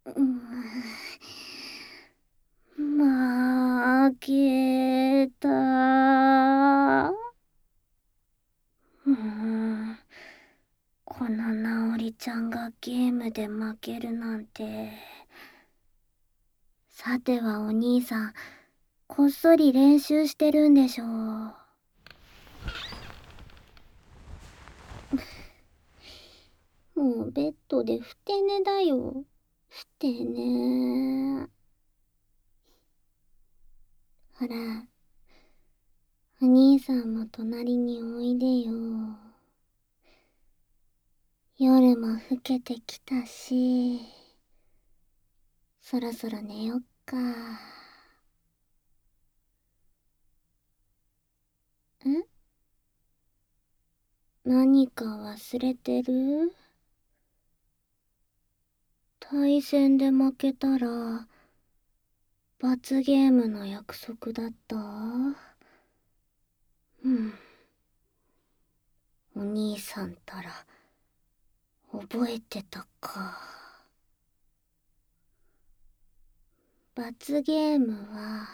負けた。このなおりちゃんがゲームで負けるなんて。さてはお兄さん、こっそり練習してるんでしょう。もうベッドでふて寝だよ。ふて寝。ほら、お兄さんも隣においでよ。夜も更けてきたし、そろそろ寝よっか。ん？何か忘れてる？対戦で負けたら、罰ゲームの約束だった？お兄さんたら、覚えてたか。罰ゲームは、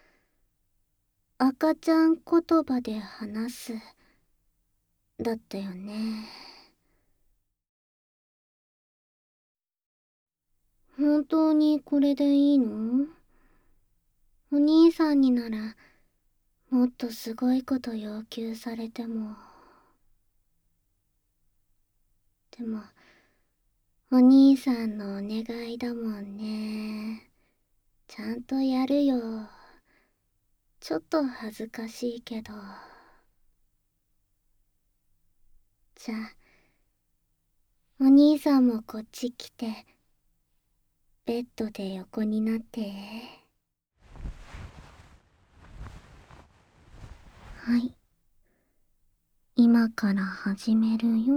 赤ちゃん言葉で話す、だったよね。本当にこれでいいの？お兄さんになら、もっとすごいこと要求されても。でも、お兄さんのお願いだもんね。ちゃんとやるよ。ちょっと恥ずかしいけど。じゃあ、お兄さんもこっち来て、ベッドで横になって。はい。今から始めるよ。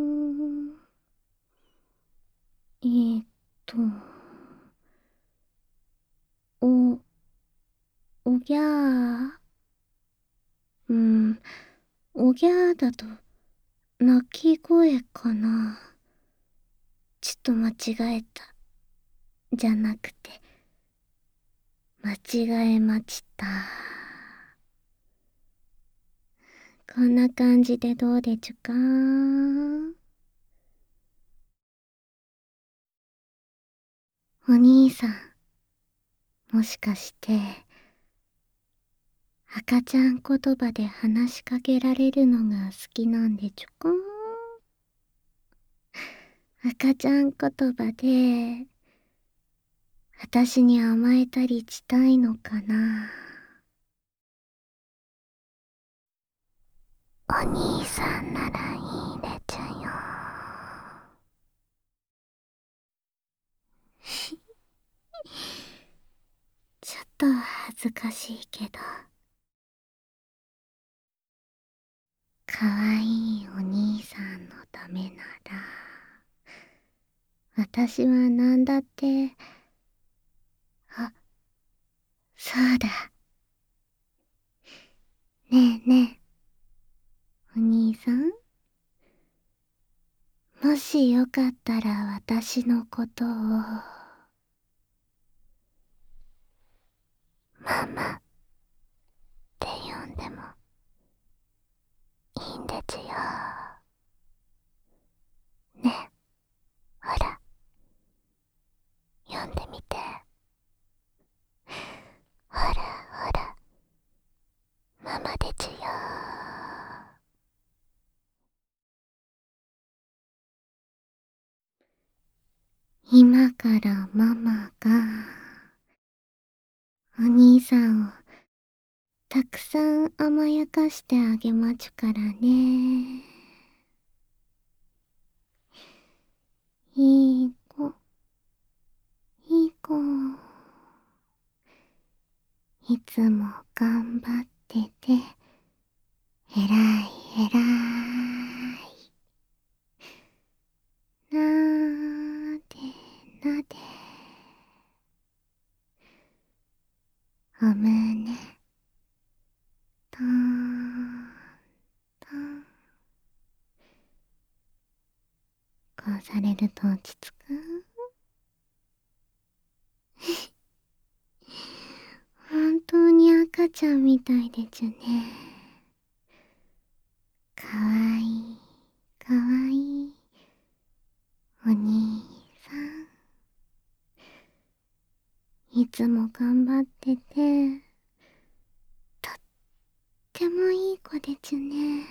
えーっと、お、おぎゃー。おぎゃーだと、鳴き声かな。ちょっと間違えた。じゃなくて、間違えまちた。こんな感じでどうでちゅか？お兄さん、もしかして、赤ちゃん言葉で話しかけられるのが好きなんでちゅか？赤ちゃん言葉で、私に甘えたりしたいのかな？お兄さんならいいでちゅよ。ちょっと恥ずかしいけど、かわいいお兄さんのためなら、私はなんだって。あ、そうだ。ねえねえ、お兄さん。もしよかったら私のことを、ママって呼んでもいいんでちゅよ。ねえ、ほら、呼んでみて。ほらほら、ママでちゅよ。今からママが、お兄さんをたくさん甘やかしてあげまちゅからね。いい子、いい子。いつも頑張ってて、えらいえらい。なでなで。お胸、とんとん。こうされると落ち着く？ 赤ちゃんみたいでちゅね。かわいい、かわいい。お兄さん。いつも頑張ってて、とってもいい子でちゅね。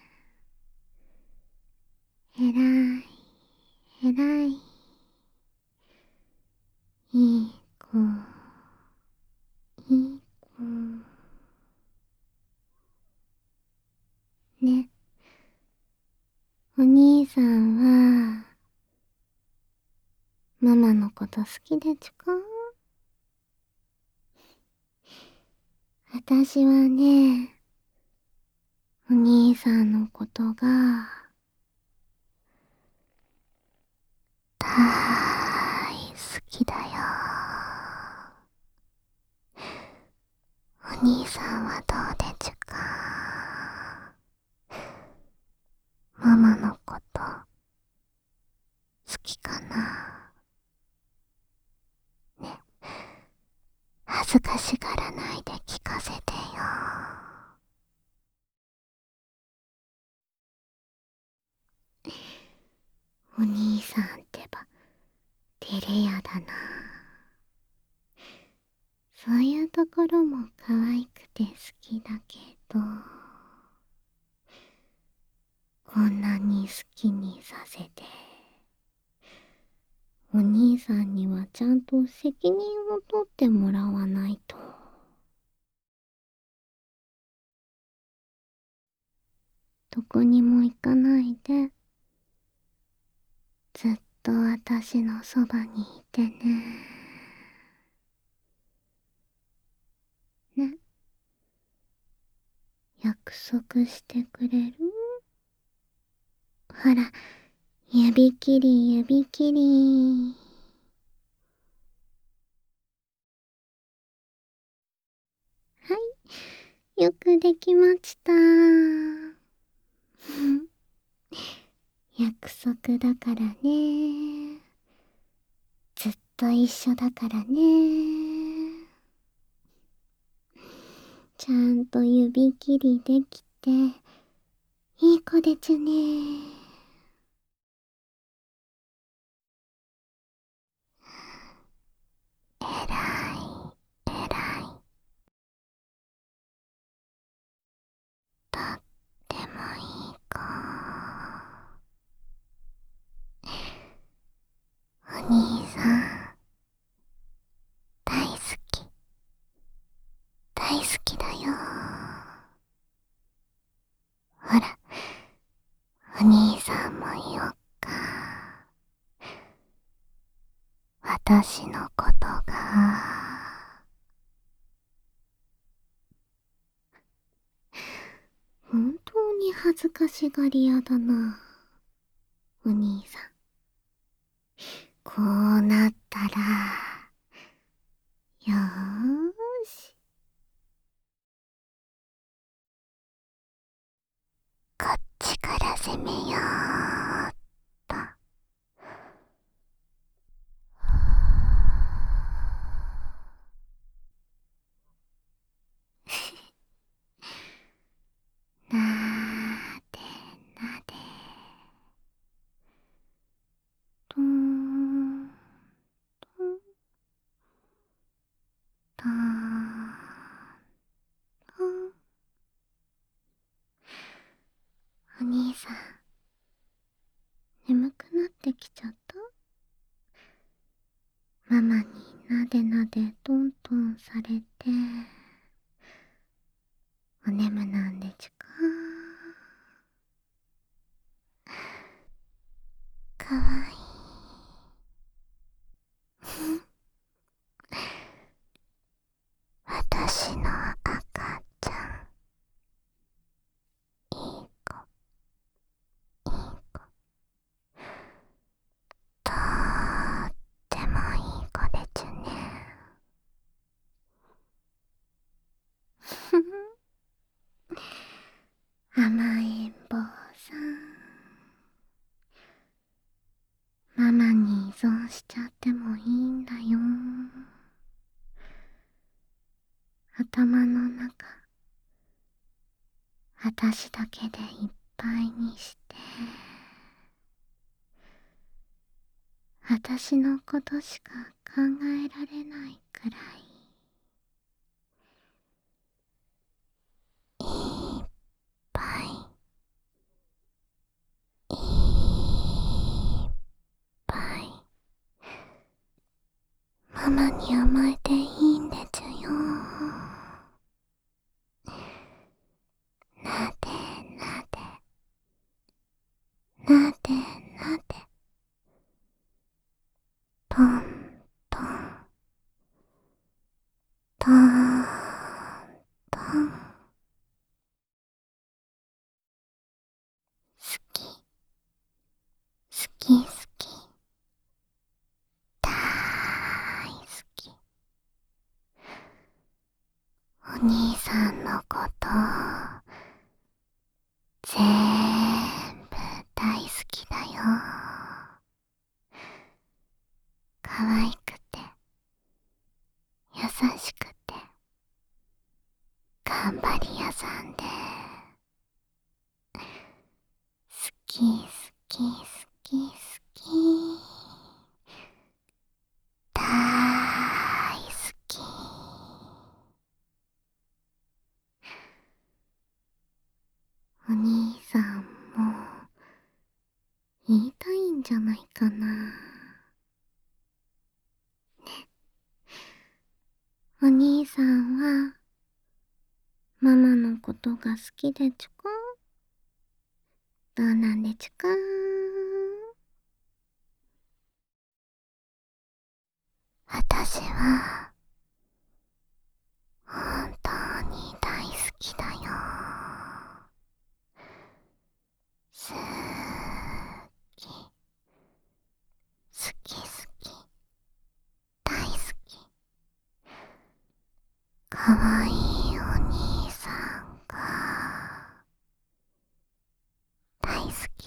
えらい、えらい。いい子、いい子。ね。お兄さんは、ママのこと好きでちゅか？あたしはね、お兄さんのことが、だい好きだよ。お兄さんはどうでちゅか？ママのこと好きかな？ね、恥ずかしがらないで聞かせてよ。お兄さんってば照れ屋だな。そういうところも可愛くて好きだけど、こんなに好きにさせて、お兄さんにはちゃんと責任を取ってもらわないと。どこにも行かないで、ずっと私のそばにいてね。ね、約束してくれる？ほら、指切り指切り。はい、よくできました。約束だからね。ずっと一緒だからね。ちゃんと指切りできて、いい子でちゅね。えらい、えらい。とってもいい子。お兄さん、大好き。大好きだよ。ほら、お兄さんも言おっか。私のことが、本当に恥ずかしがり屋だな、お兄さん。こうなったら、よーし。こっちから攻めようっと。なでなで。とんとんとんとん。お兄さん、眠くなってきちゃった？ママになでなでトントンされて、お眠なんでちゅか？かわいい。私の赤ちゃん、いい子、いい子。とってもいい子でちゅね。ふふ。甘えん坊さん。ママに依存しちゃってもいいんだよ。 頭の中、私だけでいっぱいにして、私のことしか考えられないくらい、いっぱい、いっぱい、ママに甘えていいんでちゅよ。なでなで、なでなで、トントン、トントン。好き、好き好き、だーい好き。お兄さんのこと、ぜーんぶ大好きだよ。可愛くて、優しくて、頑張り屋さんで、好き好き好き好き、だーい好き。お兄さんも言いたいんじゃないかな。お兄さんはママのことが好きでちゅか？どうなんでちゅか？私は本当に大好きだよ。すーき、好き好き、大好き。かわいいお兄さんが大好き。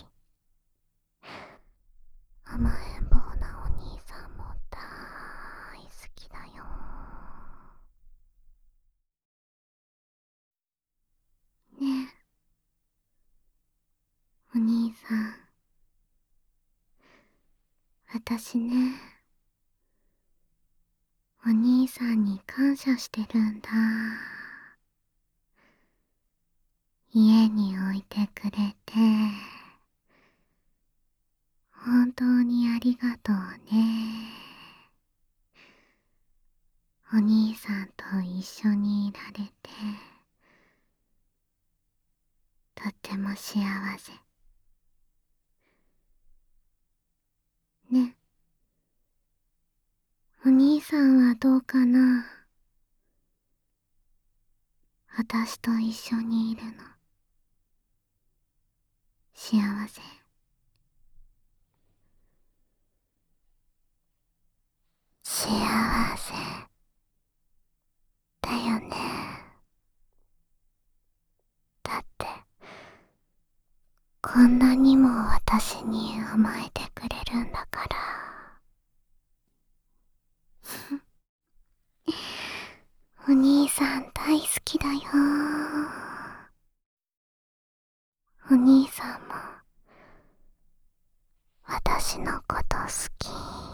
甘えん坊なお兄さんも大好きだよ。ねえ、お兄さん。私ね、お兄さんに感謝してるんだ。家に置いてくれて、本当にありがとうね。お兄さんと一緒にいられて、とっても幸せ。ね、お兄さんはどうかな？私と一緒にいるの。幸せ？幸せだよね。だって、こんなにも私に甘えてくれるんだから。お兄さん大好きだよ。お兄さんも私のこと好き。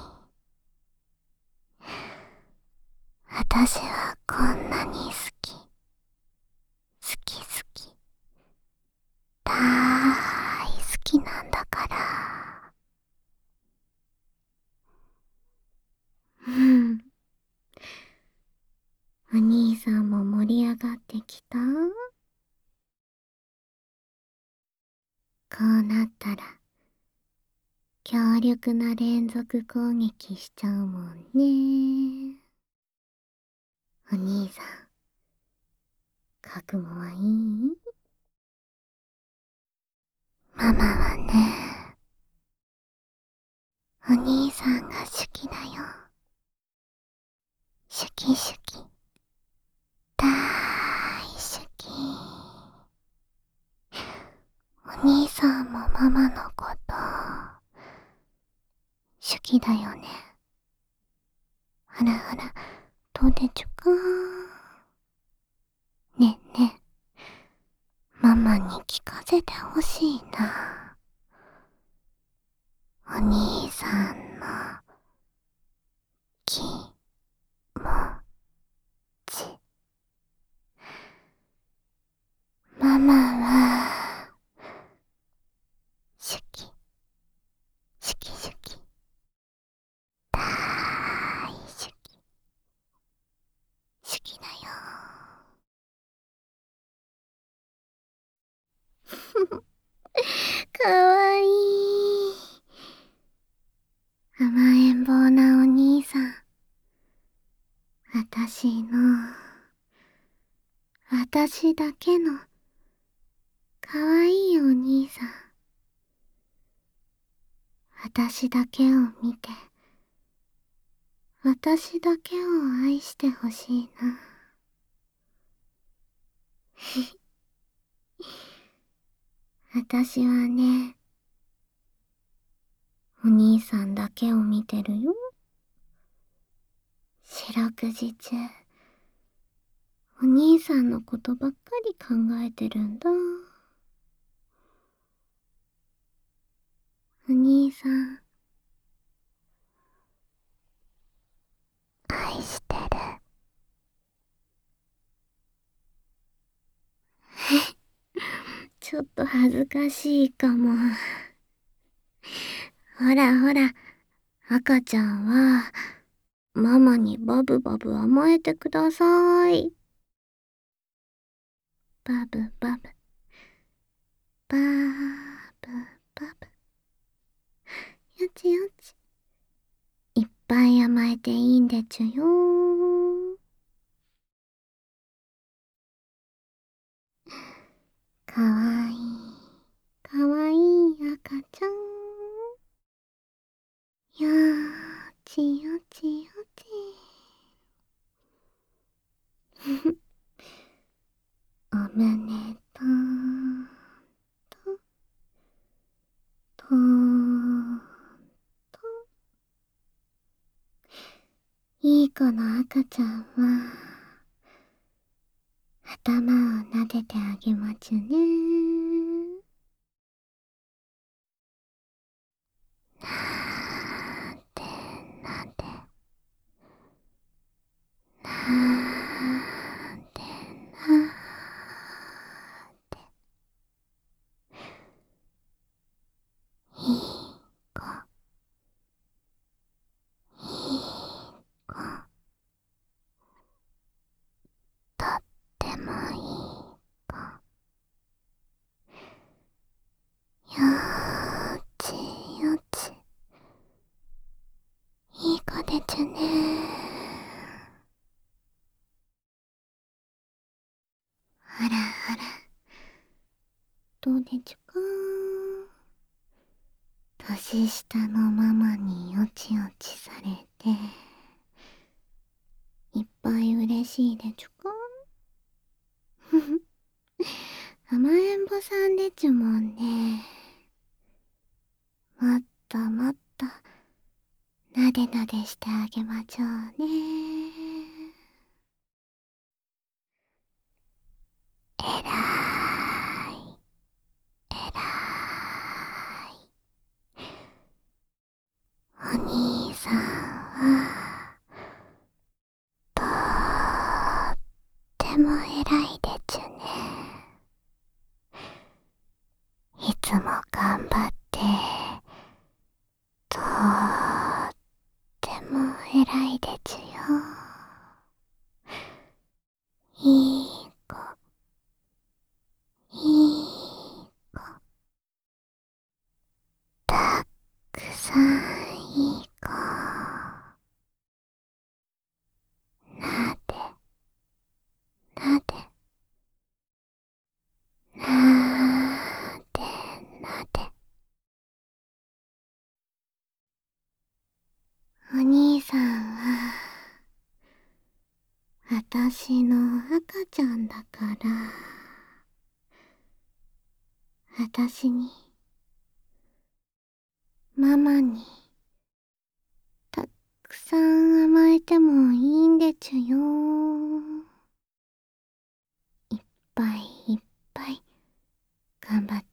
私はこんなに好き。好き好き。だーい好きなんだから。うん。お兄さんも盛り上がってきた？こうなったら強力な連続攻撃しちゃうもんね。お兄さん、覚悟はいい？ママはね、お兄さんが好きだよ。シュキシュキ、だーい好き。お兄さんもママのこと好きだよね。ほらほら、どうでちゅか？ せてほしいな。お兄さんの気持ち。ママはシュキシュキシュキだいシュキシュキだよ。かわいい。甘えん坊なお兄さん。私だけのかわいいお兄さん。私だけを見て、私だけを愛してほしいな。私はね、お兄さんだけを見てるよ。四六時中、お兄さんのことばっかり考えてるんだ。お兄さん、愛してる。ちょっと恥ずかしいかも。ほらほら、赤ちゃんは、ママにバブバブ甘えてください。バブバブ。バーブバブ。よちよち。いっぱい甘えていいんでちゅよー。かわいい。かわいい赤ちゃん。よーちよちよち。お胸とととと。いい子の赤ちゃんは頭を撫でてあげまちゅね。なでなでなでなで。いい子、いい子、とってもいい子。よーちよち。いい子でちゅね。ほらほら、どうでちゅか。年下のママによちよちされて、いっぱい嬉しいでちゅか。ふふ、甘えんぼさんでちゅもんね。もっともっと、なでなでしてあげまちょうね。えらい、えらい。お兄さんは、とっても偉いでちゅね。いつも頑張って、とっても偉いでちゅよ。いい子、いい子。たくさんいい子。なで、なで、なで、なで。お兄さんは、あたしの赤ちゃんだから、あたしに、ママに、たくさん甘えてもいいんでちゅよ。いっぱいいっぱい、頑張っ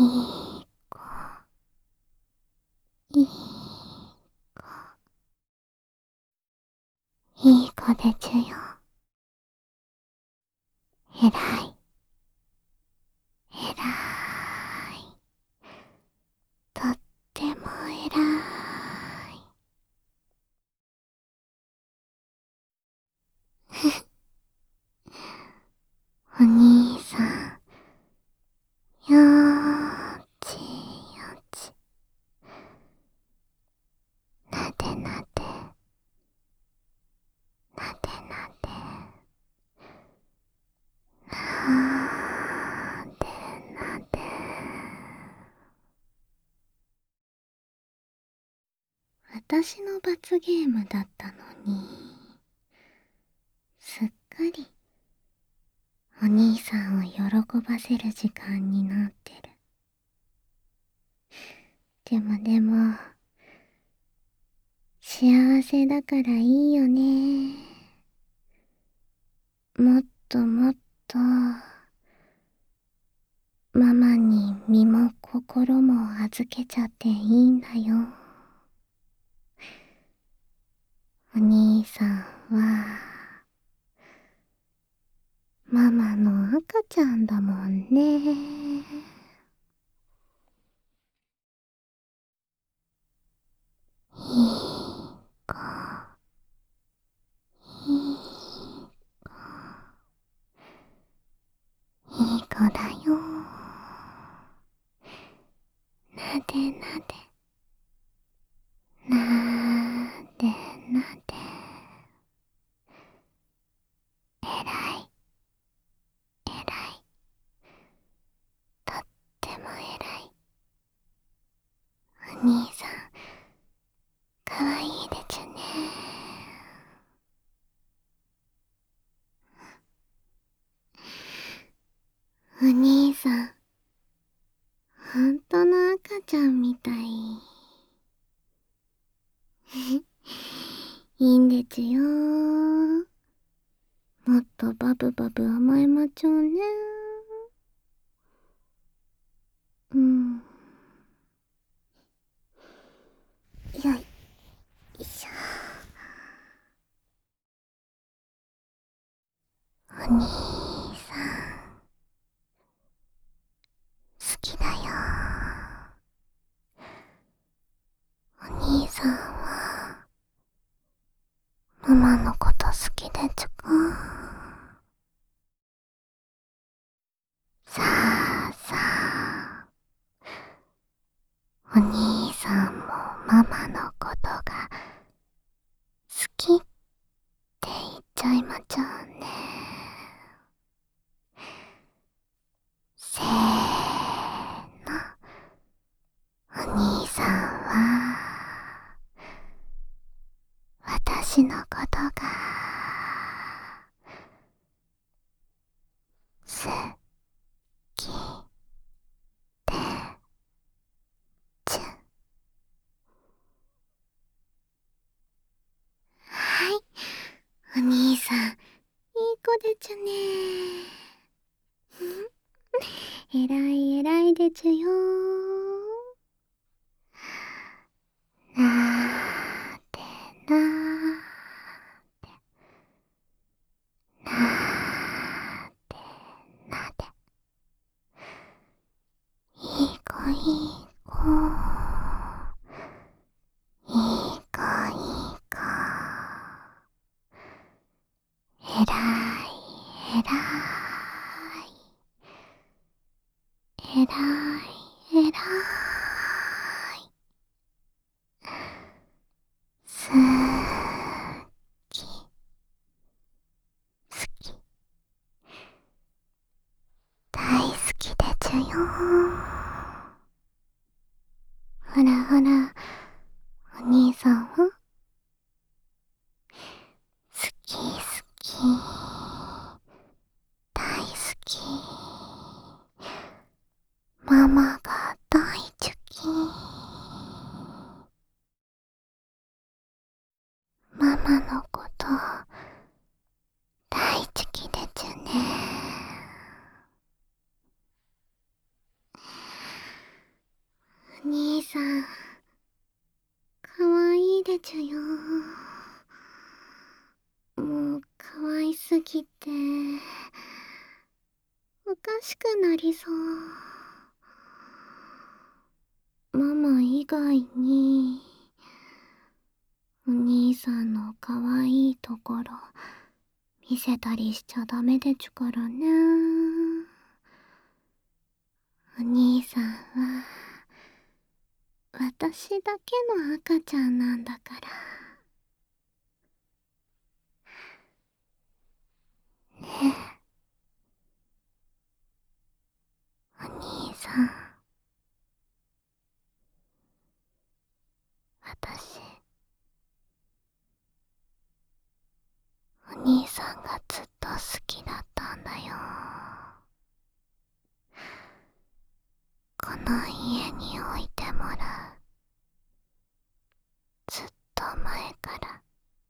い子、いい子、いい子でちゅよ。えらい、えらい、とってもえらい。お兄さん、よーちよち。なでなで、なでなで、なでなで。私の罰ゲームだったのに、すっかりお兄さんを喜ばせる時間になってる。でも、幸せだからいいよね。もっともっと、ママに身も心も預けちゃっていいんだよ。お兄さんは、ママの赤ちゃんだもんね。いい子、いい子、いい子だよ。なでなで、なでなで。えらい、えらい、とってもえらい。お兄さん、かわいいでちゅね。お兄さん、ほんとの赤ちゃんみたい。いいんでちゅよ。もっとバブバブ甘えまちょうね。うん。よいしょ。お兄さん、好きだよ。お兄さんは、ママのこと好きでちゅか。さあさあ、お兄さんもママのことが好きって言っちゃいまちょうね。せーの。お兄さんは私のことが好きでちゅ。はい、お兄さん、いい子でちゅね。えらいえらいでちゅよ。なーでなーで、なーでなで。いい子いい子、いい子いい子。えらいえらい、えらいえらい。すき、すき、大好きでちゅよ。ほらほら、お兄さんは好き好き、大好き。ママが大好き。ママのこと大好きでちゅね。 さん、かわいいでちゅよ。もう、かわいすぎて、おかしくなりそう。ママ以外に、お兄さんのかわいいところ、見せたりしちゃダメでちゅからね。お兄さんは、私だけの赤ちゃんなんだから。ねえ、お兄さん。私、お兄さんがずっと好きだったんだよ。この家に置いてもらう。ずっと前から、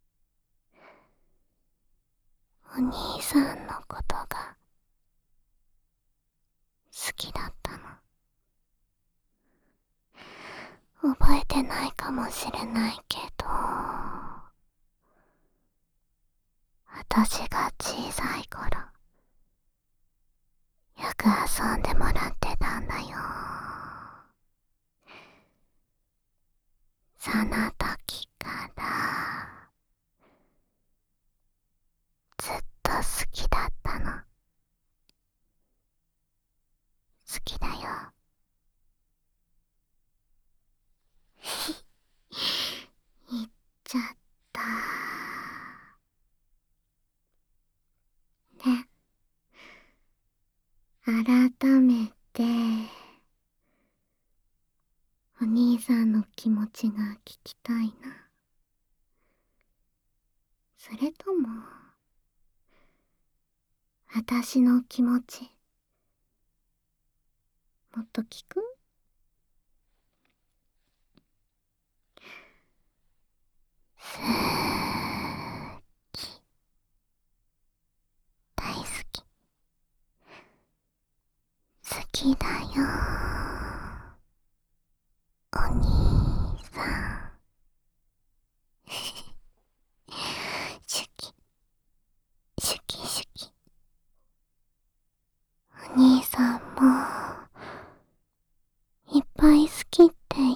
お兄さんのことが好きだったの。覚えてないかもしれないけど、私が小さい頃、よく遊んでもらってたんだよ。その時からずっと好きだったの。好きだよ。言っちゃった。ね、改めて、お兄さんの気持ちが聞きたいな。それとも、私の気持ち、もっと聞く？大好き。好きだよ。お兄さん。シュキ、シュキシュキ。お兄さんも、いっぱい好きって言って。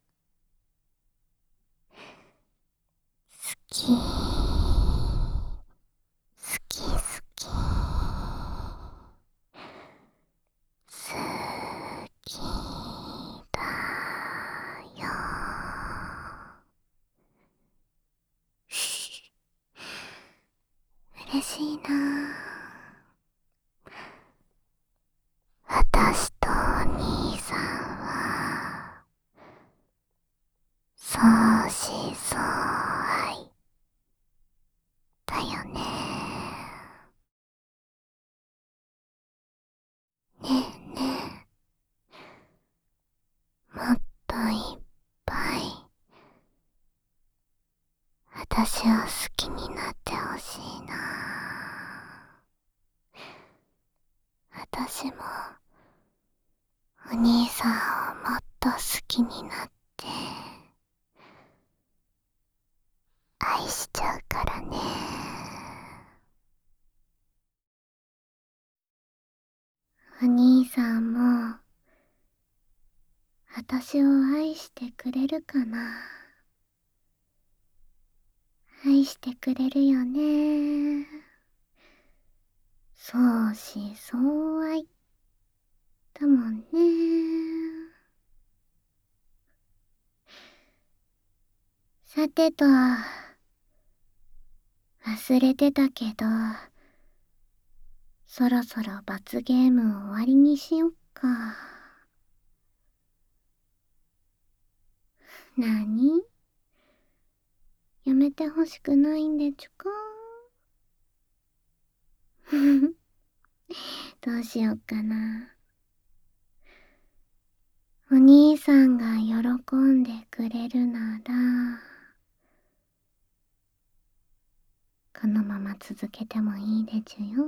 好き。好き好き。好きだよ。嬉しいな。私とお兄さんは、相思相愛だよね。ねえねえ、もっといっぱい私を好きになってほしいな。私もお兄さんをもっと好きになって愛しちゃうからね。お兄さんも私を愛してくれるかな。愛してくれるよね。相思相愛だもんね。さてと、忘れてたけど、そろそろ罰ゲーム終わりにしよっか。なに？やめてほしくないんでちゅか？どうしよっかな。お兄さんが喜んでくれるなら、このまま続けてもいいでちゅよ。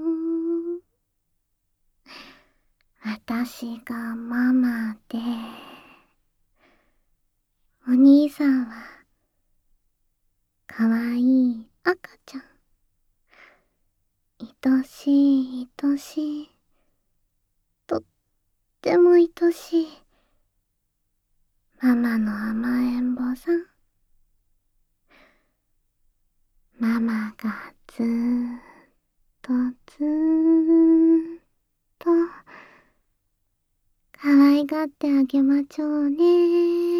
私がママで、 お兄さんは、かわいい赤ちゃん。愛しい、愛しい。とっても愛しい。ママの甘えん坊さん。ママがずーっとずーっと、可愛がってあげまちょうね。